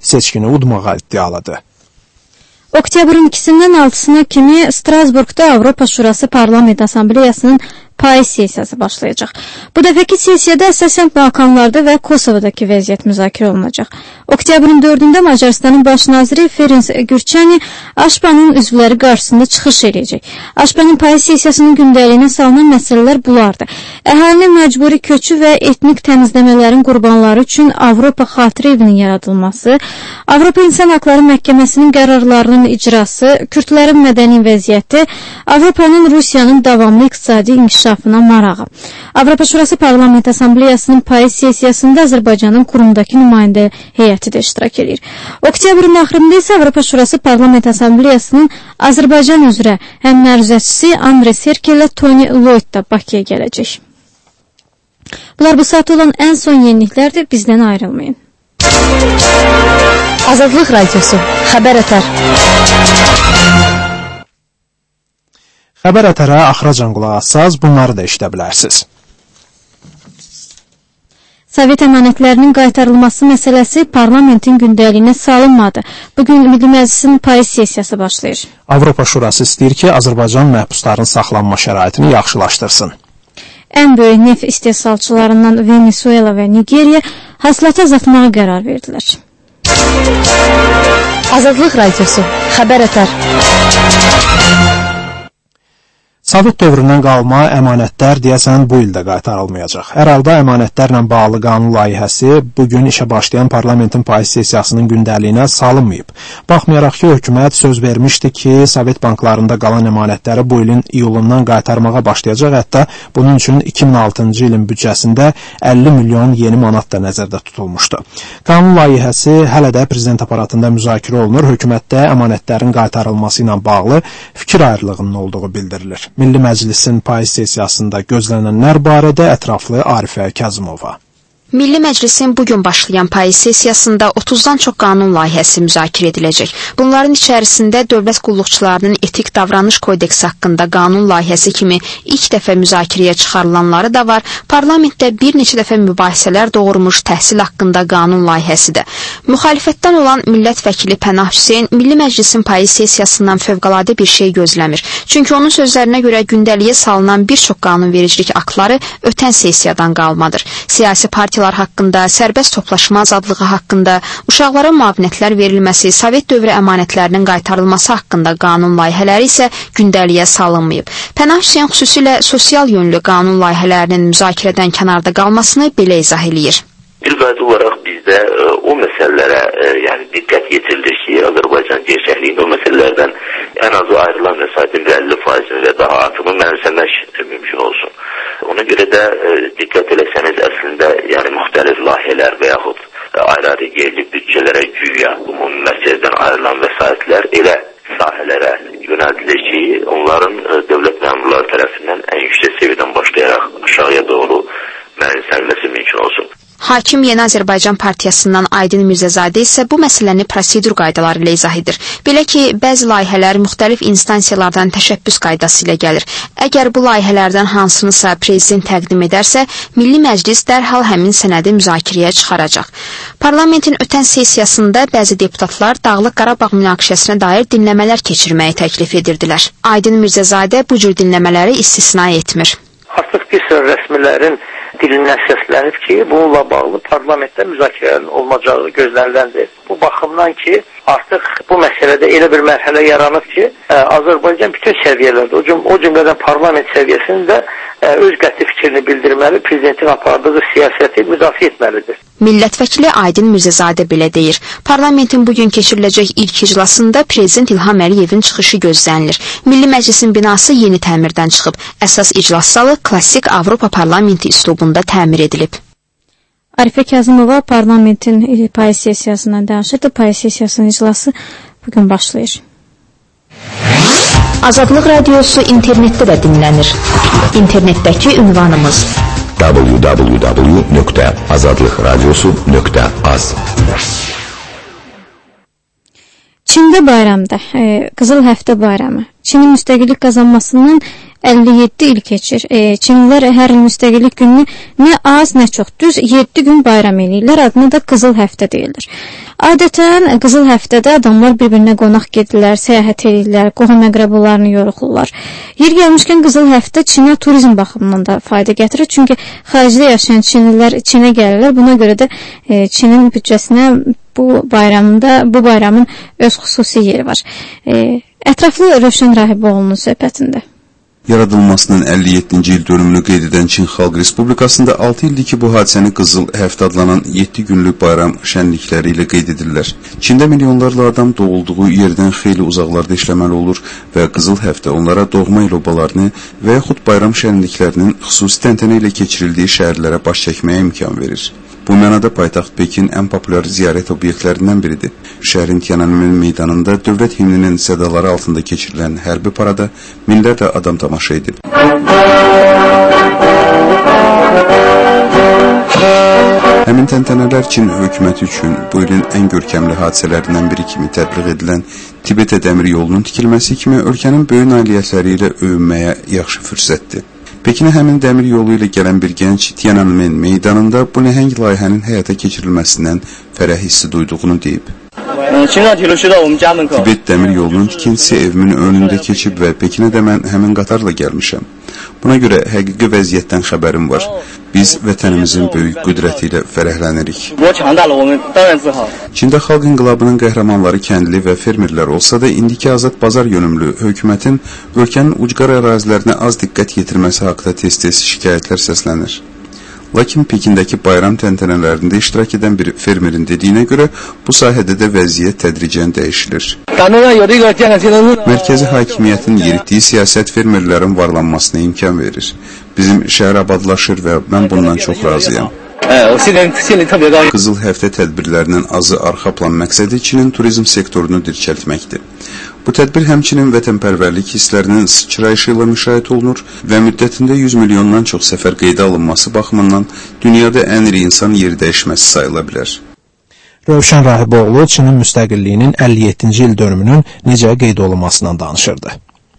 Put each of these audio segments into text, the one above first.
seçkini udmağa iddialıdır. Oktyabrın 2-dən 6-sına kimi Strasburqda Avropa Şurası Parlament Assambleyasının payız sessiyası başlayacaq. Bu dəfəki sessiyada əsasən Balkanlarda və Kosovadakı vəziyyət müzakirə olunacaq. Oktyabrın 4-də Macarıstanın baş naziri Ferenc Gürçani AŞPA'nın üzvləri qarşısında çıxış edəcək. AŞPA'nın payız sessiyasının gündəliyinə salınan məsələlər bulardır. Əhalinin məcburi köçü və etnik təmizləmələrin qurbanları üçün Avropa Xatirə evinin yaradılması, Avropa İnsan Haqları Məhkəməsinin qərarlarının icrası, Kürdlərin mədəni vəziyyəti, Avropanın Rusiyanın davamlı iqtisadi inkişafına marağı. Avropa Şurası Parlament Assambleyasının payız sessiyasında Azərbaycanın qurumdakı nümayəndə heyəti də iştirak edir. Oktyabrın axırında isə Avropa Şurası Parlament Assambleyasının Azərbaycan üzrə həm məruzəçisi Andres Herkel ilə Tony Lloyd da Bakıya gələcək. Bunlar bu saat olan ən son yeniliklərdir. Bizdən ayrılmayın. Azadlıq Radiosu Xəbər Ətər. Xəbər Ətərə axıracan qulaq assaz, bunları da işlə bilərsiniz. Sovet əmanətlərinin qaytarılması məsələsi parlamentin gündəliyinə salınmadı. Bugün Milli Məclisin payız sessiyası başlayır. Avropa Şurası istəyir ki, Azərbaycan məhbusların saxlanma şəraitini yaxşılaşdırsın. Ən böyük neft istehsalçılarından Venezuela və Nigeriya hasılatı azaltmağa qərar verdilər. Azadlıq Radiosu Xəbər Ətər. Sovet dövründən qalma əmanətlər deyəsən bu ildə qaytarılmayacaq. Hər halda əmanətlərlə bağlı qanun layihəsi bugün işə başlayan parlamentin payız sessiyasının gündəliyinə salınmayıb. Baxmayaraq ki, hökumət söz vermişdi ki, Sovet banklarında qalan əmanətləri bu ilin iyulundan qaytarmağa başlayacaq. Hətta bunun üçün 2006-cı ilin büdcəsində 50 milyon yeni manat da nəzərdə tutulmuşdu. Qanun layihəsi hələ də prezident aparatında müzakirə olunur. Hökumətdə əmanətlərin qaytarılması ilə bağlı fikir ayrılığının olduğu bildirilir. Milli Məclisin payız sessiyasında gözlənənlər barədə ətraflı Arifə Kazımova. Milli Məclisin bugün başlayan payız sessiyasında 30-dan çox qanun layihəsi müzakirə ediləcək. Bunların içərisində dövlət qulluqçularının etik davranış kodeksi haqqında qanun layihəsi kimi ilk dəfə müzakirəyə çıxarılanları da var. Parlamentdə bir neçə dəfə mübahisələr doğurmuş təhsil haqqında qanun layihəsi də. Müxalifətdən olan millət vəkili Pənah Hüseyn Milli Məclisin payız sessiyasından fövqəladə bir şey gözləmir. Çünki onun sözlərinə görə gündəliyə salınan bir çox qanunvericilik aktları ötən sessiyadan qalmadır. Siyasi partiyalar haqqında, sərbəst toplaşma azadlığı haqqında, uşaqlara müavinətlər verilməsi, Sovet dövrü əmanətlərinin qaytarılması haqqında qanun layihələri isə gündəliyə salınmayıb. Pənah Hüseyn xüsusilə sosial yönlü qanun layihələrinin müzakirədən kənarda qalmasını belə izah eləyir. İlqadı olaraq bizdə o məsələlərə diqqət yetirilir ki, Azərbaycan gerçəkliyin o məsələlərdən ən azı ayrılan vəsaitin 50% və daha artımı mənimsəmək mümkün olsun. Ona görə də diqqət eləsəniz əslində müxtəlif layihələr və yaxud ayrı-ayrı yerli büdcələrə güya ümumi mərkəzdən ayrılan vəsaitlər elə sahələrə yönəldilir ki, onların dövlət məmurları tərəfindən ən yüksək səviyyədən başlayaraq aşağıya doğru mənimsənməsi mümkün olsun. Hakim Yeni Azərbaycan Partiyasından Aydın Mirzəzadə isə bu məsələni prosedur qaydaları ilə izah edir. Belə ki, bəzi layihələr müxtəlif instansiyalardan təşəbbüs qaydası ilə gəlir. Əgər bu layihələrdən hansınısa prezident təqdim edərsə, Milli Məclis dərhal həmin sənədi müzakirəyə çıxaracaq. Parlamentin ötən sessiyasında bəzi deputatlar Dağlıq Qarabağ münaqişəsinə dair dinləmələr keçirməyi təklif edirdilər. Aydın Mirzəzadə bu cür dinləmələri istisna etmir. Artıq bir sıra rəsmilərin dilindən səslənib ki, bununla bağlı parlamentdə müzakirələrin olmacağı gözləniləndir. Bu baxımdan ki, artıq bu məsələdə elə bir mərhələ yaranıb ki, Azərbaycan bütün səviyyələrdə, o cümlədən parlament səviyyəsində öz qəti fikrini bildirməli, prezidentin apardığı siyasəti müdafiə etməlidir. Millət vəkili Aydın Mirzəzadə belə deyir. Parlamentin bugün keçiriləcək ilk iclasında prezident İlham Əliyevin çıxışı gözlənilir. Milli Məclisin binası yeni təmirdən çıxıb. Əsas iclas zalı klassik Avropa parlamenti üslubunda təmir edilib. Arifə Kazımova parlamentin payız sessiyasından danışırdı. Payız sessiyasının iclası bugün başlayır. Azadlıq Radiosu internetdə də dinlənir. İnternetdəki ünvanımız www.azadlıqradiosu.az. Çində bayramda, Qızıl Həftə bayramı. Çinin müstəqillik qazanmasının 57 il keçir. Çinlilər hər il müstəqillik gününü nə az, nə çox, düz 7 gün bayram eləyirlər. Adına da Qızıl Həftə deyilir. Adətən Qızıl Həftədə adamlar bir-birinə qonaq gedirlər, səyahət edirlər, qohum-əqrəbalarını yoruxurlar. Yer gəlmişkən Qızıl Həftə Çinə turizm baxımından da fayda gətirir. Çünki xaricdə yaşayan çinlilər Çinə gəlirlər. Buna görə də Çinin büdcəsinə bu bayramın öz xüsusi yeri var. Ətraflı Rövşən Rahiboğlu'nun söhbətində. Yaradılmasının 57-ci il dönümünü qeyd edən Çin Xalq Respublikasında 6 ildir ki, bu hadisəni Qızıl Həftə adlanan 7 günlük bayram şənlikləri ilə qeyd edirlər. Çində milyonlarla adam doğulduğu yerdən xeyli uzaqlarda işləməli olur və Qızıl Həftə onlara doğma il obalarını və yaxud bayram şənliklərinin xüsusi təntənə ilə keçirildiyi şəhərlərə baş çəkməyə imkan verir. Bu mənada paytaxt Pekin ən populyar ziyarət obyektlərindən biridir. Şəhərin Tiananmen meydanında dövlət himninin sədaları altında keçirilən hərbi parada minlərlə adam tamaşa edib. Həmin təntənələr Çin hökuməti üçün bu ilin ən görkəmli hadisələrindən biri kimi təbliğ edilən Tibetə dəmir yolunun tikilməsi kimi ölkənin böyük nailiyyətləri ilə övünməyə yaxşı fürsətdir. Pekinə həmin dəmir yolu ilə gələn bir gənc Tiananmen meydanında bu nəhəng layihənin həyata keçirilməsindən fərəh hissi duyduğunu deyib. Tibet dəmir yolunun tikintisi evimin önündə keçib və Pekinə də mən həmin qatarla gəlmişəm. Buna görə həqiqi vəziyyətdən xəbərim var. Biz vətənimizin böyük qüdrəti ilə fərəhlənirik. Çində xalq inqilabının qəhrəmanları kəndli və fermerlər olsa da, indiki azad bazar yönümlü hökumətin ölkənin ucqar ərazilərinə az diqqət yetirməsi haqda tez-tez şikayətlər səslənir. Lakin Pekindəki bayram təntənələrində iştirak edən bir fermerin dediyinə görə bu sahədə də vəziyyət tədricən dəyişilir. Mərkəzi hakimiyyətin yeritdiyi siyasət fermerlərin varlanmasına imkan verir. Bizim şəhər abadlaşır və mən bundan çox razıyam. Qızıl Həftə tədbirlərinin azı arxa plan məqsədi Çinin turizm sektorunu dirçəltməkdir. Bu tədbir həmçinin vətənpərvərlik hisslərinin sıçrayışı ilə müşahidə olunur və müddətində 100 milyondan çox səfər qeydə alınması baxımından dünyada ən iri insan yeri dəyişməsi sayıla bilər. Rövşən Rahiboğlu Çinin müstəqilliyinin 57-ci il dönümünün necə qeyd olunmasından danışırdı.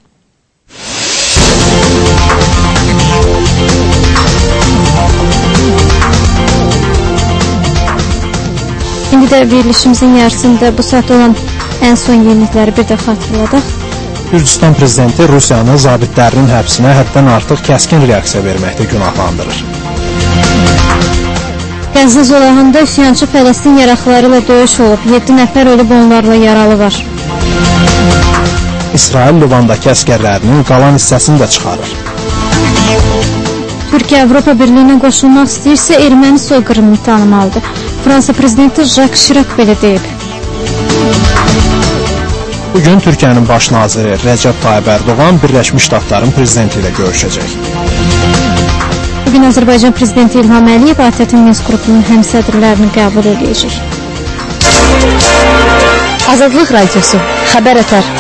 İndi də verilişimizin yarısında bu saat olan ən son yenilikləri bir də xatırladaq. Gürcüstan prezidenti Rusiyanı zabitlərinin həbsinə həddən artıq kəskin reaksiya verməkdə günahlandırır. Qəzza zolağında üsyançı Fələstin yaraqları ilə döyüş olub, 7 nəfər ölüb, onlarla yaralı var. İsrail Livandakı əskərlərinin qalan hissəsini də çıxarır. Türkiyə Avropa Birliyinə qoşulmaq istəyirsə, erməni soyqırımını tanımalıdır. Fransa prezidenti Jacques Chirac belə deyib. Bugün Türkiyənin baş naziri Rəcəb Tayyib Ərdoğan Birləşmiş Ştatların prezidenti ilə görüşəcək. Bugün Azərbaycan prezidenti İlham Əliyev ATƏT Minsk qrupunun həmsədrlərini qəbul edəcək. Azadlıq Radiosu, xəbər ətər.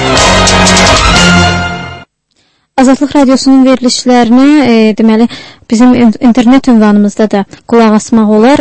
Azadlıq Radiosunun verilişlərini deməli bizim internet ünvanımızda da qulaq asmaq olar.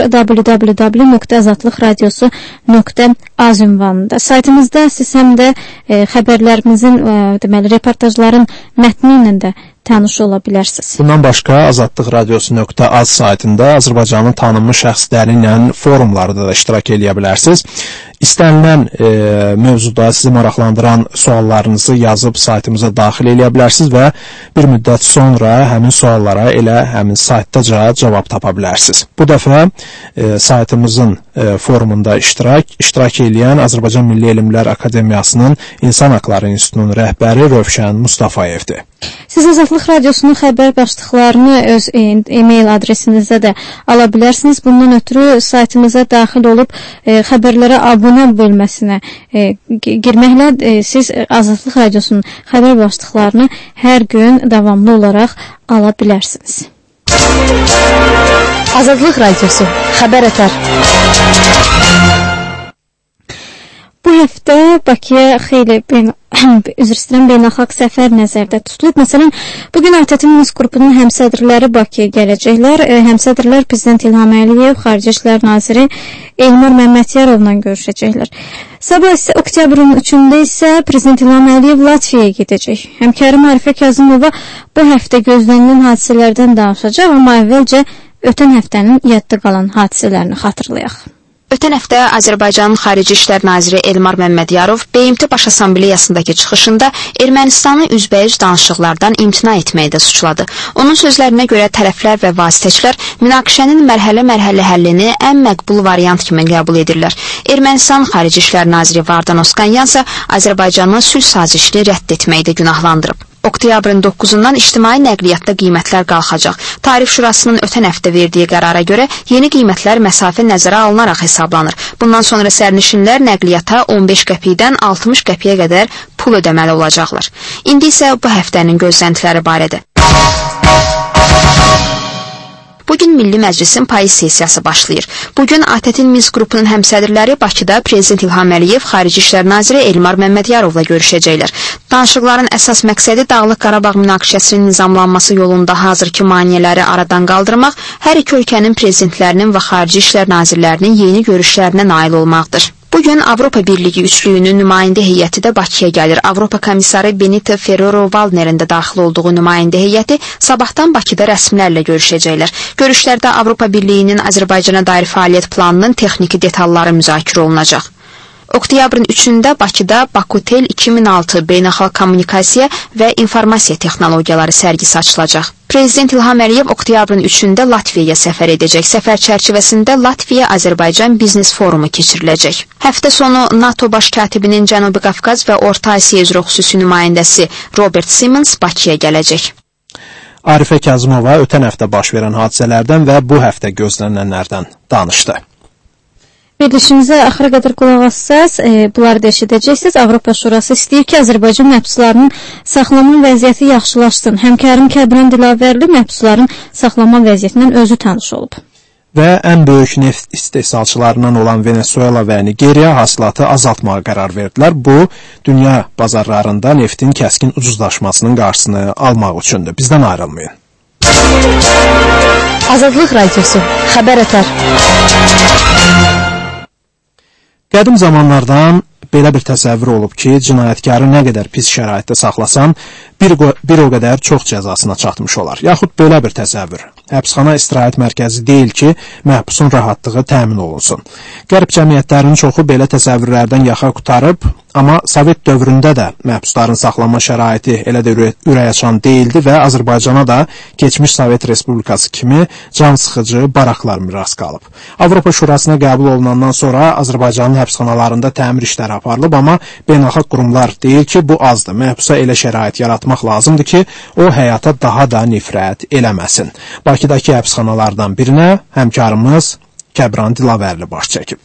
www.azadlıqradiosu.az ünvanında. Saytımızda siz həm də xəbərlərimizin deməli reportajların mətni ilə də tanış ola bilərsiniz. Bundan başqa azadlıqradiosu.az saytında Azərbaycanın tanınmış şəxsləri ilə forumlarda da iştirak edə bilərsiniz. İstənilən mövzuda sizi maraqlandıran suallarınızı yazıb saytımıza daxil edə bilərsiniz və bir müddət sonra həmin suallara elə həmin saytdaca cavab tapa bilərsiniz. Bu dəfə saytımızın forumunda iştirak edən Azərbaycan Milli Elmlər Akademiyasının İnsan Haqları İnstitutunun rəhbəri Rövşən Mustafayevdir. Siz Azadlıq Radiosunun xəbər başlıqlarını öz e-mail adresinizdə də ala bilərsiniz. Bundan ötürü saytımıza daxil olub xəbərlərə abunə bölməsinə girməklə siz Azadlıq Radiosunun xəbər başlıqlarını hər gün davamlı olaraq ala bilərsiniz. Azadlıq Radiosu, xəbər ətər. Bu həftə Bakıya xeyli üzr istəyirəm, beynəlxalq səfər nəzərdə tutulub. Məsələn, bugün ATƏT Minsk qrupunun həmsədrləri Bakıya gələcəklər. Həmsədrlər Prezident İlham Əliyev, Xarici İşlər Naziri Elmar Məmmədyarovla görüşəcəklər. Sabah isə oktyabrın 3-də isə Prezident İlham Əliyev Latviyaya gedəcək. Həmkarım Arifə Kazımova bu həftə gözlənilən hadisələrdən danışacaq, amma əvvəlcə ötən həftənin yadda qalan hadisələrini xatırlayaq. Ötən həftə Azərbaycanın Xarici İşlər Naziri Elmar Məmmədiyarov BMT Baş Assambleyasındakı çıxışında Ermənistanı üzbəüz danışıqlardan imtina etməkdə suçladı. Onun sözlərinə görə tərəflər və vasitəçilər münaqişənin mərhələ-mərhələ həllini ən məqbul variant kimi qəbul edirlər. Ermənistan Xarici İşlər Naziri Vardan Oskanyan isə Azərbaycanı sülh sazişini rədd etməkdə günahlandırıb. Oktyabrın 9-dan ictimai nəqliyyatda qiymətlər qalxacaq. Tarif Şurasının ötən həftə verdiyi qərara görə yeni qiymətlər məsafə nəzərə alınaraq hesablanır. Bundan sonra sərnişinlər nəqliyyata 15 qəpikdən 60 qəpiyə qədər pul ödəməli olacaqlar. İndi isə bu həftənin gözləntiləri barədə. Bugün Milli Məclisin payız sessiyası başlayır. Bugün ATƏT-in Minsk qrupunun həmsədrləri Bakıda Prezident İlham Əliyev, Xarici İşlər Naziri Elmar Məmmədyarovla görüşəcəklər. Danışıqların əsas məqsədi Dağlıq Qarabağ münaqişəsinin nizamlanması yolunda hazırki maneələri aradan qaldırmaq, hər iki ölkənin prezidentlərinin və Xarici İşlər Nazirlərinin yeni görüşlərinə nail olmaqdır. Bugün Avropa Birliyi üçlüyünün nümayəndə heyəti də Bakıya gəlir. Avropa komissarı Benito Ferrero-Waldnerin də daxil olduğu nümayəndə heyəti sabahdan Bakıda rəsmilərlə görüşəcəklər. Görüşlərdə Avropa Birliyinin Azərbaycana dair fəaliyyət planının texniki detalları müzakirə olunacaq. Oktyabrın 3-də Bakıda Bakutel 2006 Beynəlxalq Kommunikasiya və İnformasiya Texnologiyaları sərgisi açılacaq. Prezident İlham Əliyev oktyabrın 3-də Latviyaya səfər edəcək. Səfər çərçivəsində Latviya-Azərbaycan Biznes Forumu keçiriləcək. Həftə sonu NATO baş katibinin Cənubi Qafqaz və Orta Asiya üzrə xüsusi nümayəndəsi Robert Simmons Bakıya gələcək. Arifə Kazımova ötən həftə baş verən hadisələrdən və bu həftə gözlənilənlərdən danışdı. Verilişimizə axıra qədər qulaq assaz, bunları da eşidəcəksiniz. Avropa Şurası istəyir ki, Azərbaycan məhbuslarının saxlanma vəziyyəti yaxşılaşsın. Həmkarım Kəbran Dilavərli məhbusların saxlanma vəziyyətindən özü tanış olub. Və ən böyük neft istehsalçılarından olan Venezuela və Nigeriya hasilatı azaltmağa qərar verdilər. Bu, dünya bazarlarında neftin kəskin ucuzlaşmasının qarşısını almaq üçündür. Bizdən ayrılmayın. Azadlıq Radiosu, xəbər ötər. Qədim zamanlardan belə bir təsəvvür olub ki, cinayətkarı nə qədər pis şəraitdə saxlasan, bir o qədər çox cəzasına çatmış olar. Yaxud belə bir təsəvvür. Həbsxana istirahət mərkəzi deyil ki, məhbusun rahatlığı təmin olunsun. Qərb cəmiyyətlərinin çoxu belə təsəvvürlərdən yaxa qutarıb, amma Sovet dövründə də məhbusların saxlanma şəraiti elə də ürəkaçan deyildi və Azərbaycana da keçmiş Sovet Respublikası kimi cansıxıcı baraklar miras qalıb. Avropa Şurasına qəbul olunandan sonra Azərbaycanın həbsxanalarında təmir işləri aparılıb, amma beynəlxalq qurumlar deyir ki, bu azdır. Məhbusa elə şərait yaratmaq lazımdır ki, o həyata daha da nifrət eləməsin. Bakıdakı həbsxanalardan birinə həmkarımız Kəbran Dilavərli baş çəkib.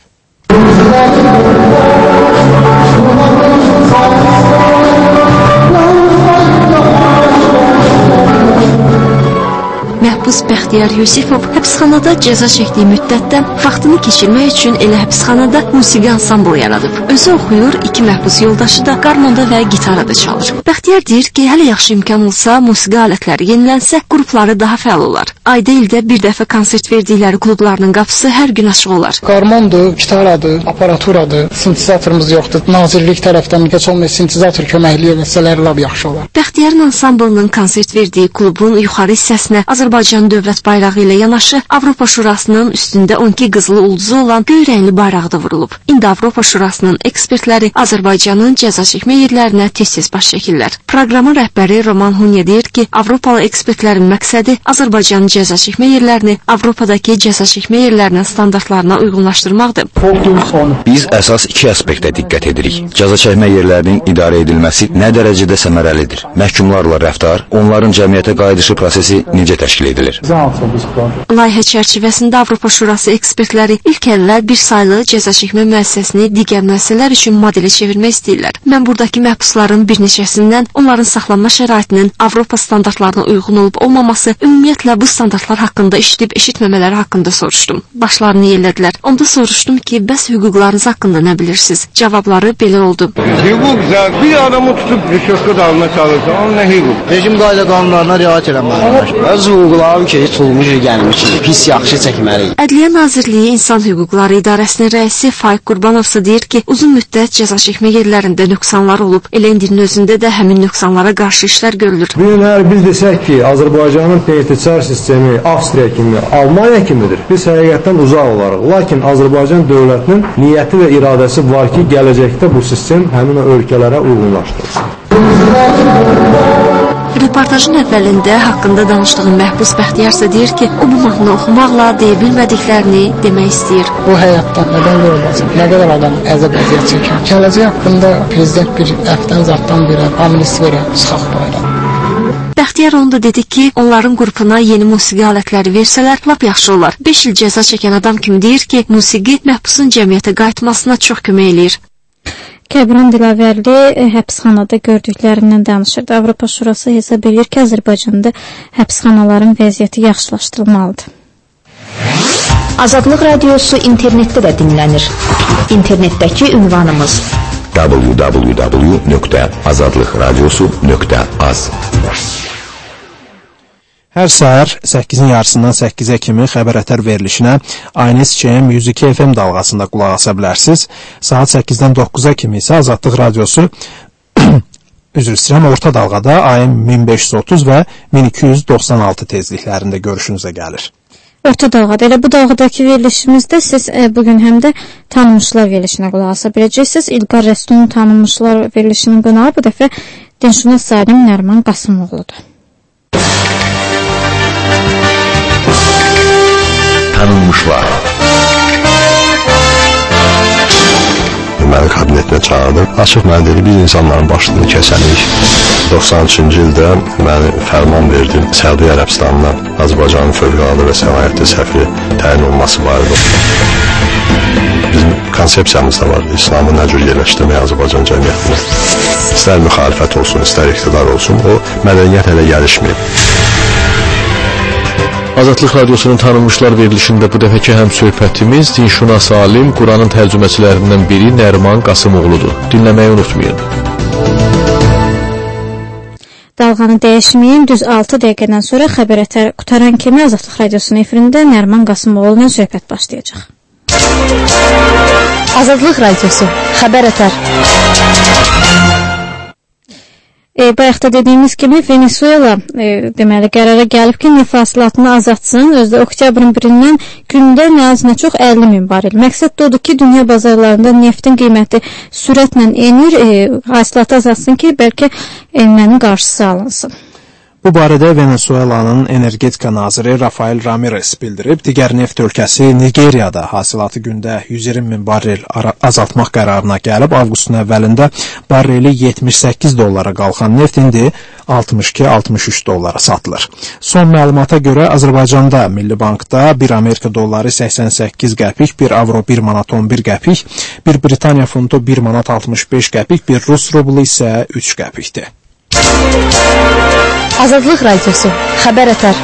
Məhbus Bəxtiyar Yusifov həbsxanada cəza çəkdiyi müddətdə vaxtını keçirmək üçün elə həbsxanada musiqi ansambl yaradıb. Özü oxuyur, iki məhbus yoldaşı da qarmonda və gitarada çalır. Bəxtiyar deyir ki, hələ yaxşı imkan olsa, musiqi alətləri yenilənsə, qrupları daha fəal olar. Ayda ildə bir dəfə konsert verdikləri klublarının qapısı hər gün açıq olar. Qarmondur, gitaradır, aparaturadır, sintezatorumuz yoxdur. Nazirlik tərəfdən heç olmasa sintezator köməkliyi eləsələr lap yaxşı olar. Bəxtiyarın ansamblının konsert verdiyi klubun yuxarı hissəsinə Azərbaycan dövlət bayrağı ilə yanaşı Avropa Şurasının üstündə 12 qızılı ulduzu olan göy rəngli bayraq da vurulub. İndi Avropa Şurasının ekspertləri Azərbaycanın cəza çəkmə yerlərinə tez-tez baş çəkirlər. Proqramın rəhbəri Roman Hunya deyir ki, Avropalı ekspertlərin məqsədi Azərbaycanın cəza çəkmə yerlərini Avropadakı cəza çəkmə yerlərinin standartlarına uyğunlaşdırmaqdır. Biz əsas iki aspektə diqqət edirik. Cəza çəkmə yerlərinin idarə edilməsi nə dərəcədə səmərəlidir? Məhkumlarla rəftar, onların cəmiyyətə qayıdışı prosesi necə təşkil edilir? Layihə çərçivəsində Avropa Şurası ekspertləri ilk əllər bir saylı cəza çəkmə müəssisəsini digər müəssisələr üçün modelə çevirmək istəyirlər. Mən buradakı məhbusların bir neçəsindən onların saxlanma şəraitinin Avropa standartlarına uyğun olub olmaması, ümumiyyətlə bu standartlar haqqında eşidib eşitməmələri haqqında soruşdum. Başlarını yellədilər. Onda soruşdum ki, bəs hüquqlarınız haqqında nə bilirsiniz? Cavabları belə oldu. Hüquq bir adamı tutub rüşvətə dalına çalışır. Onun nə hüquq? Rejim qayda qanunlarına riayət eləməlidir. Öz hüquqlarım ki, tutulmuş gəlmiş, pis yaxşı çəkməliyik. Ədliyyə Nazirliyi İnsan Hüquqları İdarəsinin rəisi Faiq Qurbanovsa deyir ki, uzun müddət cəza çəkmə yerlərində nöqsanlar olub. Elə indinin özündə də həmin nöqsanlara qarşı işlər görülür. Bu gün əgər biz desək ki, Azərbaycanın penitensiar sistemi Avstriya kimi, Almaniya kimidir, biz həqiqətdən uzaq olarıq. Lakin Azərbaycan dövlətinin niyyəti və iradəsi var ki, gələcəkdə bu sistem həmin o ölkələrə uyğunlaşdırılsın. Reportajın əvvəlində haqqında danışdığı məhbus Bəxtiyarsa deyir ki, o bu mahnını oxumaqla deyə bilmədiklərini demək istəyir. Bu həyatdan nədən yorulacaq? Nə qədər adam əzab-əziyyət çəkir? Gələcək haqqında prezident bir əfdən zaddan birə, amnist verə, sıxaq bayram. Bəxtiyar onu da dedi ki, onların qrupuna yeni musiqi alətləri versələr, lap yaxşı olar. 5 il cəza çəkən adam kimi deyir ki, musiqi məhbusun cəmiyyətə qayıtmasına çox kömək eləyir. Kəbran Dilavərli həbsxanada gördüklərindən danışırdı. Avropa Şurası hesab edir ki, Azərbaycanda həbsxanaların vəziyyəti yaxşılaşdırılmalıdır. Azadlıq Radiosu internetdə də dinlənir. İnternetdəki ünvanımız www.azadlıqradiosu.az. Hər səhər 8-in yarısından 8-ə kimi xəbər ətər verilişinə Aynes KM 102 FM dalğasında qulaq asa bilərsiniz. Saat 8-dən 9-a kimi isə Azadlıq Radiosu üzr istəyirəm, orta dalğada AM 1530 və 1296 tezliklərində görüşünüzə gəlir. Orta dalğada, elə bu dalğadakı verilişimizdə siz bugün həm də tanınmışlar verilişinə qulaq asa biləcəksiniz. İlqar Rəstunun tanınmışlar verilişinin qonağı bu dəfə dinşünas Salim Nərman Qasımoğludur. Tanınmışlar. Məni kabinetinə çağırdı. Açıq mənə dedi, biz insanların başlığını kəsənik. 93-cü ildə məni fərman verdi. Səudi Ərəbistanına Azərbaycanın fövqəladə və səlahiyyətli səfiri təyin olması barədə. Bizim konsepsiyamızda var, İslamı nə cür yerləşdirmək Azərbaycan cəmiyyətində. İstər müxalifət olsun, istər iqtidar olsun, o mədəniyyət hələ gəlişməyib. Azadlıq Radiosunun tanınmışlar verilişində bu dəfəki həm söhbətimiz dinşünas alim, Quranın tərcüməçilərindən biri Nərman Qasımoğludur. Dinləməyi unutmayın. Dalğanı dəyişməyin, düz 6 dəqiqədən sonra xəbər ətər qutaran kimi Azadlıq Radiosunun efirində Nərman Qasımoğlu ilə söhbət başlayacaq. Azadlıq Radiosu, xəbər ətər. Bayaqda dediyimiz kimi Venezuela deməli qərara gəlib ki, neft hasilatını azaltsın. Özdə oktyabrın 1-dən gündə nə az nə çox 50.000 barel. Məqsəd də odur ki, dünya bazarlarında neftin qiyməti sürətlə enir, hasilatı azaltsın ki, bəlkə enmənin qarşısı alınsın. Bu barədə Venezuelanın energetika naziri Rafael Ramirez bildirib. Digər neft ölkəsi Nigeriyada hasilatı gündə 120.000 barel azaltmaq qərarına gəlib. Avqustun əvvəlində bareli $78 qalxan neft indi 62-63 dollara satılır. Son məlumata görə Azərbaycanda Milli Bankda 1 Amerika dolları 88 qəpik, 1 avro 1 manat 11 qəpik, 1 Britaniya funtu 1 manat 65 qəpik, 1 Rus rublu isə 3 qəpikdir. Azadlıq Radiosu, xəbər ətər.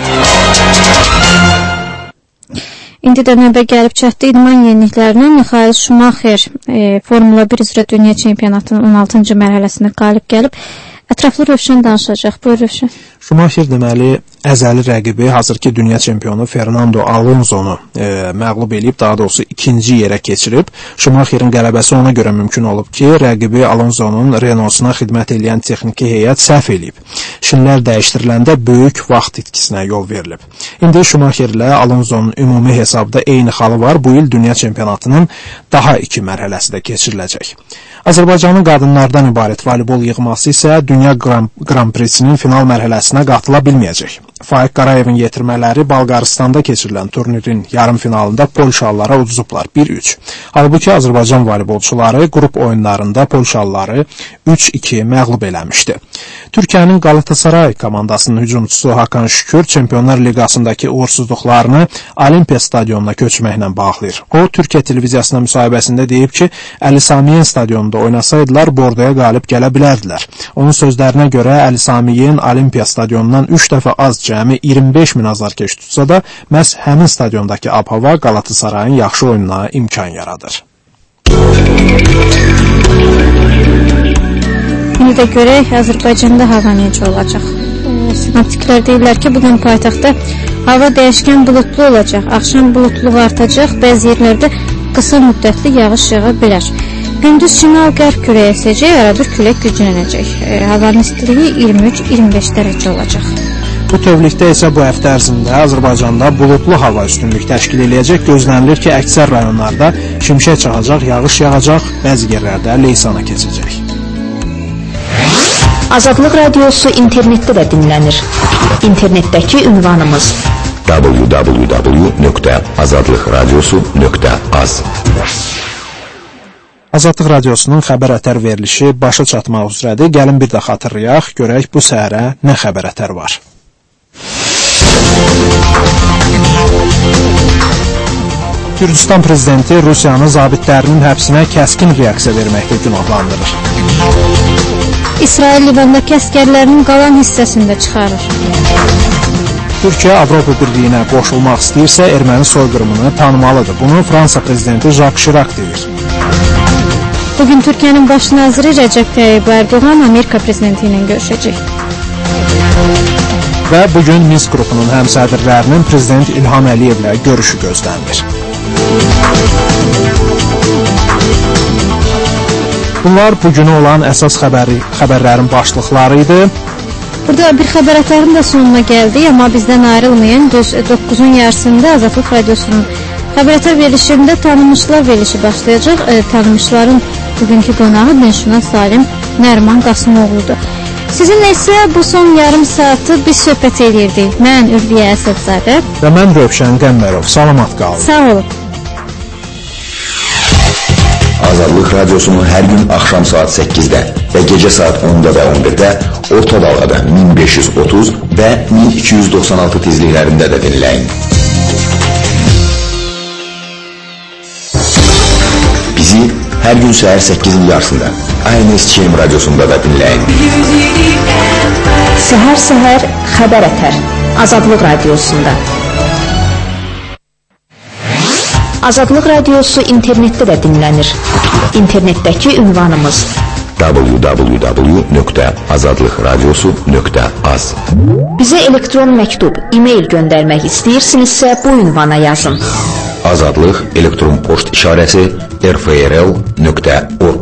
İndi də növbə gəlib çatdı idman yeniliklərinə. Michael Schumacher Formula 1 üzrə dünya çempionatının 16-cı mərhələsində qalib gəlib. Ətraflı Rövşən danışacaq. Buyur Rövşən. Schumacher deməli əzəli rəqibi, hazırki dünya çempionu Fernando Alonsonu məğlub edib, daha doğrusu ikinci yerə keçirib. Schumacherin qələbəsi ona görə mümkün olub ki, rəqibi Alonsonun Renault-suna xidmət edən texniki heyət səhv edib. Şinlər dəyişdiriləndə böyük vaxt itkisinə yol verilib. İndi Schumacher ilə Alonsonun ümumi hesabda eyni xalı var. Bu il dünya çempionatının daha 2 mərhələsi də keçiriləcək. Azərbaycanın qadınlardan ibarət voleybol yığması isə Dünya Grand Prix-sinin final mərhələsinə qatıla bilməyəcək. Faiq Qarayevin yetirmələri Bolqarıstanda keçirilən turnirin yarımfinalında Polşalılara uduzublar 1-3. Halbuki Azərbaycan voleybolçuları qrup oyunlarında Polşalıları 3-2 məğlub eləmişdi. Türkiyənin Galatasaray komandasının hücumçusu Hakan Şükür Çempionlar Liqasındakı uğursuzluqlarını Olimpiya stadionuna köçməklə bağlayır. O, Türkiyə televiziyasına müsahibəsində deyib ki, Əli Samiyen stadionunda oynasaydılar, bordoya qalib gələ bilərdilər. Onun sözlərinə görə Əli Samiyen Olimpiya stadionundan 3 dəfə az cəmi 25 min azarkeş tutsa da, məhz həmin stadiondakı ab-hava Qalatasarayın yaxşı oyununa imkan yaradır. İndi də görək, Azərbaycanda hava necə olacaq? Sinoptiklər deyirlər ki, bugün paytaxtda hava dəyişkən bulutlu olacaq. Axşam bulutluq artacaq, bəzi yerlərdə qısa müddətli yağış yağa bilər. Gündüz şimal-qərb küləyi əsəcək, aradır külək güclənəcək. Havanın istiliyi 23-25 dərəcə olacaq. Bu tövlükdə isə bu həftə ərzində Azərbaycanda bulutlu hava üstünlük təşkil edəcək. Gözlənilir ki, əksər rayonlarda şimşək çaxacaq, yağış yağacaq, bəzi yerlərdə leysana keçəcək. Azadlıq Radiosu internetdə də dinlənir. İnternetdəki ünvanımız www.azadlıqradiosu.az. Azadlıq Radiosunun xəbər ətər verilişi başa çatmaq üzrədir. Gəlin bir də xatırlayaq, görək bu səhərə nə xəbər ətər var. Gürcüstan prezidenti Rusiyanın zabitlərinin həbsinə kəskin reaksiya verməklə günahlandırır. İsrail Livandakı əskərlərinin qalan hissəsində çıxarır. Türkiyə Avropa Birliyinə qoşulmaq istəyirsə, erməni soyqırımını tanımalıdır. Bunu Fransa prezidenti Jacques Chirac deyir. Bugün Türkiyənin baş naziri Rəcəb Tayyib Erdoğan Amerika prezidenti ilə görüşəcək. Və bugün Minsk qrupunun həmsədrlərinin prezident İlham Əliyevlə görüşü gözlənilir. Bunlar bugünə olan əsas xəbərlərin başlıqları idi. Burada bir xəbər ətərin də sonuna gəldik, amma bizdən ayrılmayın. 9-un yarısında Azadlıq Radiosunun xəbər ətər verilişində tanınmışlar verilişi başlayacaq. Tanınmışların bugünkü qonağı dinşünas Salim Nərman Qasımoğludur. Sizinlə isə bu son yarım saatı biz söhbət edirdik. Mən Ürviyə Əsədzadə və mən Rövşən Qəmmərov. Salamat qalın. Sağ olun. Azadlıq Radiosunun hər gün axşam saat 8-də və gecə saat 10-da və 11-də orta dalğada 1530 və 1296 tezliklərində də dinləyin. Bizi hər gün səhər 8-in yarısında ANS-KM radiosunda da dinləyin. Səhər-səhər xəbər ətər Azadlıq Radiosunda. Azadlıq Radiosu internetdə də dinlənir. İnternetdəki ünvanımız www.azadlıqradiosu.az. Bizə elektron məktub, e-mail göndərmək istəyirsinizsə bu ünvana yazın. Azadlıq elektron poçt işarəsi rfrl.org.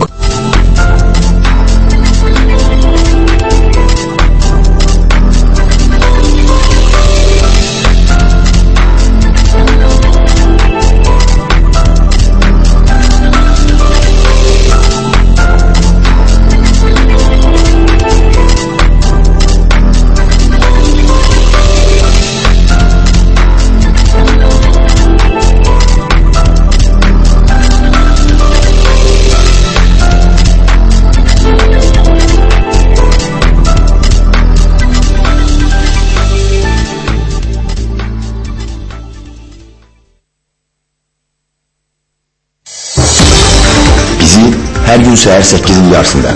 Hər gün səhər 8-in yarısında